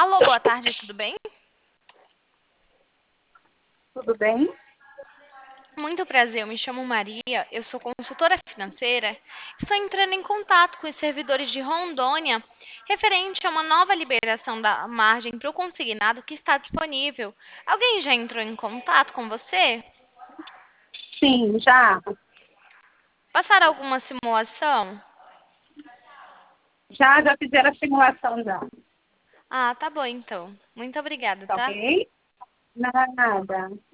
Alô, boa tarde, tudo bem? Tudo bem? Muito prazer, eu me chamo Maria, eu sou consultora financeira. Estou entrando em contato com os servidores de Rondônia referente a uma nova liberação da margem para o consignado que está disponível. Alguém já entrou em contato com você? Sim, já. Passaram alguma simulação? Já fizeram a simulação já. Ah, tá bom então. Muito obrigada, Tá tá? ok? Nada.